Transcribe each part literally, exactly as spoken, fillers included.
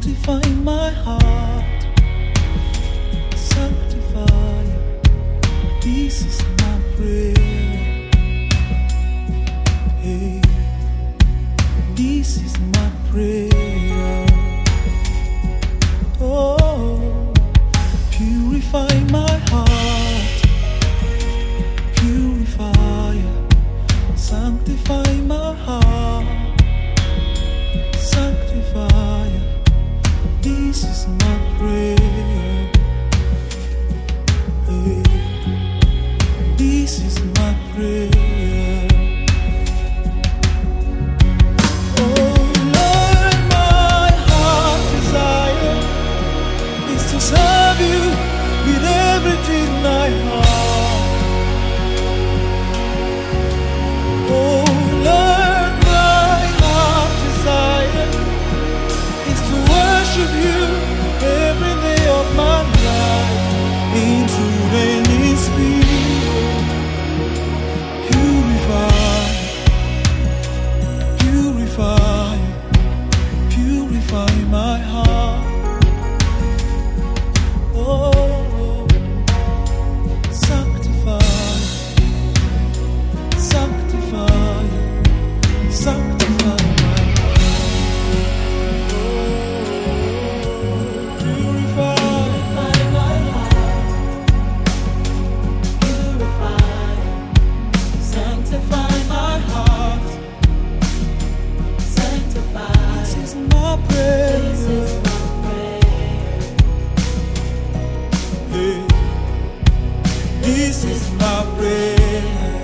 Sanctify my heart, sanctify. This is my prayer. Hey, this is my prayer. Oh, purify my heart, purify, sanctify my heart, sanctify. This is my prayer. Hey, this is my prayer. Oh Lord, my heart desire is to serve you with everything I have. Oh Lord, my heart desire is to worship you every day of my life, in truth and in spirit. Purify, purify, purify my heart. Oh, sanctify, sanctify, sanctify my heart. Oh, purify, my heart, purify, sanctify my heart. sanctify. This is my prayer. This is my prayer. Hey, this is my prayer.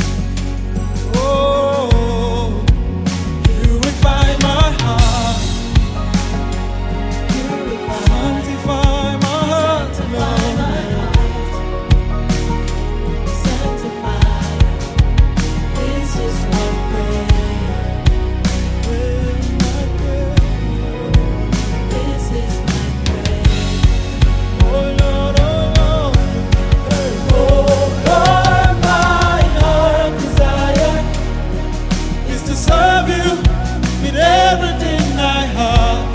Oh, purify my heart, Purify, sanctify my heart, sanctify my Lord. heart, sanctify. This is my prayer. Prayer, my prayer. This is my prayer. Oh Lord, oh Lord. Hey. Oh Lord, my heart desire Is to serve you with everything I have.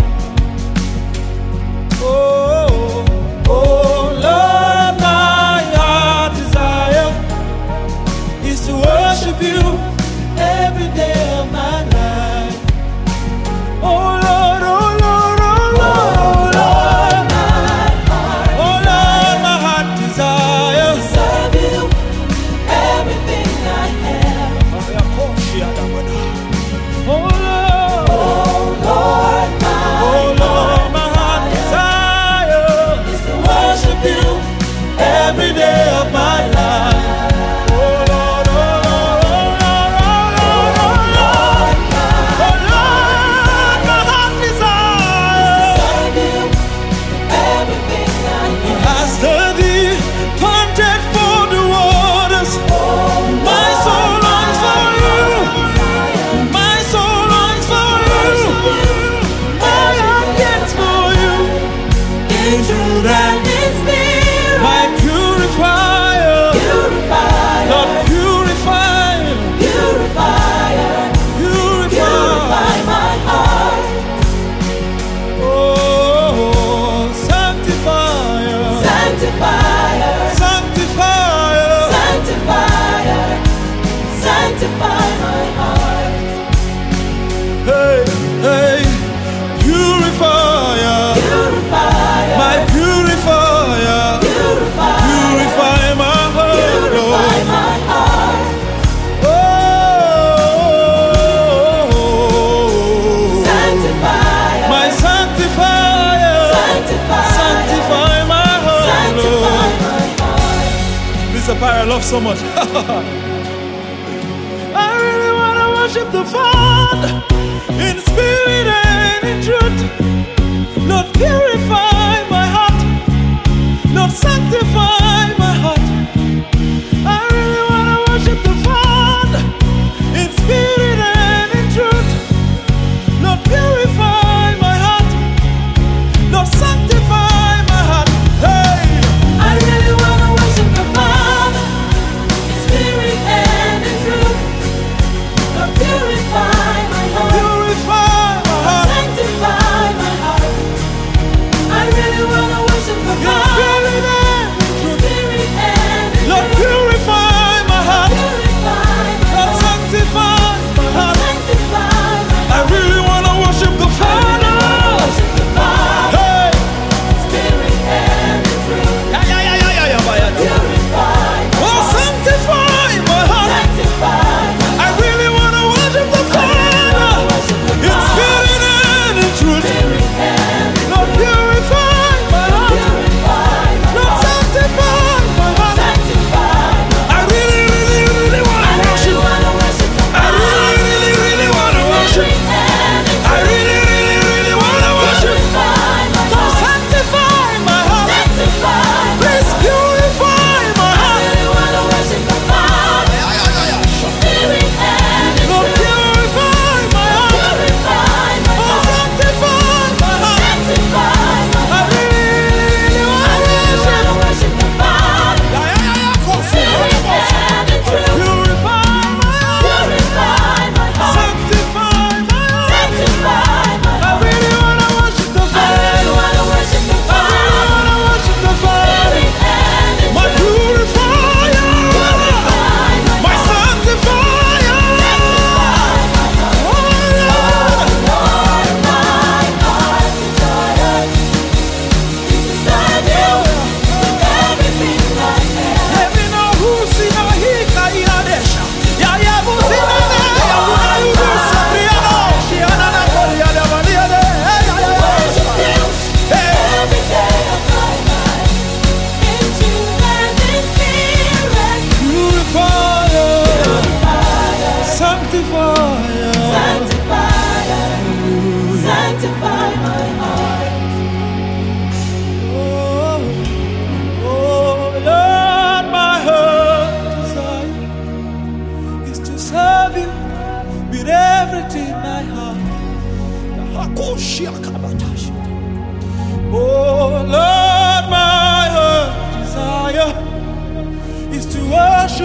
Oh, oh Lord, my heart desire is to worship you every day of my life. Oh Lord, oh Lord, oh Lord, oh Lord, my heart oh Lord, my heart desire. to serve you everything I have. Oh Lord, Oh Lord, my oh Lord, my heart desire is to worship you every day of my life. Oh Lord, oh Lord, oh Lord, oh Lord, oh Lord, oh Lord, my heart desire. serve you everything I have. After thee, planted for the waters, my soul longs for you. My soul longs for you. My heart yearns for you. In truth and in spirit, my purifier, purify, Lord, purify, purify, purify. purify my heart, Oh, sanctify, sanctify, sanctify, sanctify, sanctify my heart, hey, hey, purifier, purify, my purifier, purify, purify my heart, purify Lord. my heart, Oh, sanctify, my sanctifier, sanctify, sanctify my heart, sanctify Lord. my heart. This is a part I love so much. I really want to worship the Father in spirit and in truth. Lord, purify my heart. Lord, sanctify my heart. I really want to worship the Father in spirit and in truth. Lord, purify my heart. Lord, sanctify my heart. Hey! I really wanna worship the Father in spirit and in truth. Lord, purify my heart, Purify my heart. sanctify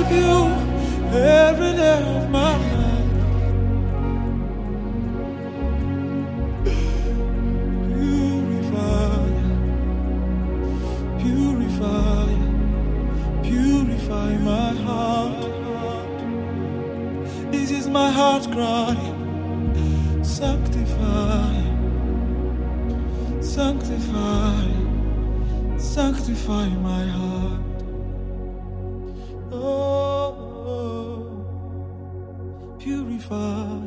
worship you every day of my life. Purify, purify, purify my heart. This is my heart cry. Sanctify, sanctify, sanctify my heart. Oh, oh, purify.